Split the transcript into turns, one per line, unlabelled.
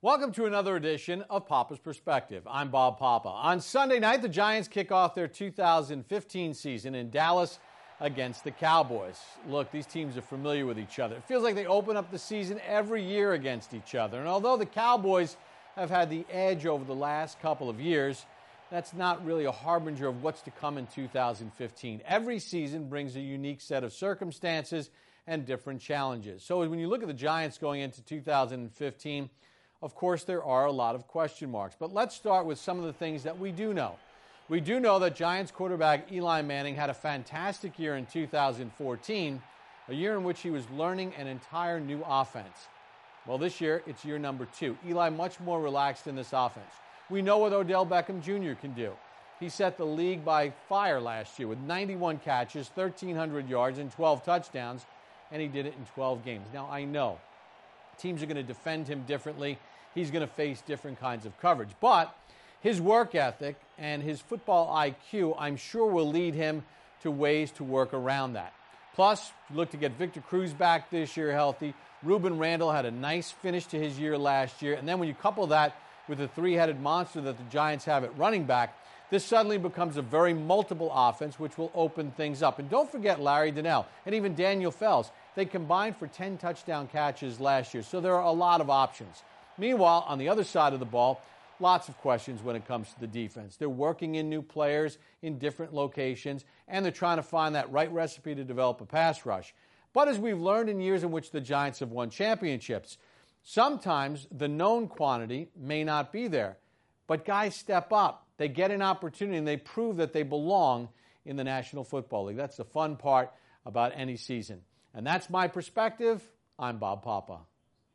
Welcome to another edition of Papa's Perspective. I'm Bob Papa. On Sunday night, the Giants kick off their 2015 season in Dallas against the Cowboys. Look, these teams are familiar with each other. It feels like they open up the season every year against each other. And although the Cowboys have had the edge over the last couple of years, that's not really a harbinger of what's to come in 2015. Every season brings a unique set of circumstances and different challenges. So when you look at the Giants going into 2015, of course, there are a lot of question marks. But let's start with some of the things that we do know. We do know that Giants quarterback Eli Manning had a fantastic year in 2014, a year in which he was learning an entire new offense. Well, this year, it's year number 2. Eli much more relaxed in this offense. We know what Odell Beckham Jr. can do. He set the league by fire last year with 91 catches, 1,300 yards, and 12 touchdowns, and he did it in 12 games. Now, I know teams are going to defend him differently. He's going to face different kinds of coverage. But his work ethic and his football IQ, I'm sure, will lead him to ways to work around that. Plus, look to get Victor Cruz back this year healthy. Ruben Randle had a nice finish to his year last year. And then when you couple that with the three-headed monster that the Giants have at running back, this suddenly becomes a very multiple offense, which will open things up. And don't forget Larry Donnell and even Daniel Fells. They combined for 10 touchdown catches last year. So there are a lot of options. Meanwhile, on the other side of the ball, lots of questions when it comes to the defense. They're working in new players in different locations, and they're trying to find that right recipe to develop a pass rush. But as we've learned in years in which the Giants have won championships, sometimes the known quantity may not be there. But guys step up. They get an opportunity, and they prove that they belong in the National Football League. That's the fun part about any season. And that's my perspective. I'm Bob Papa.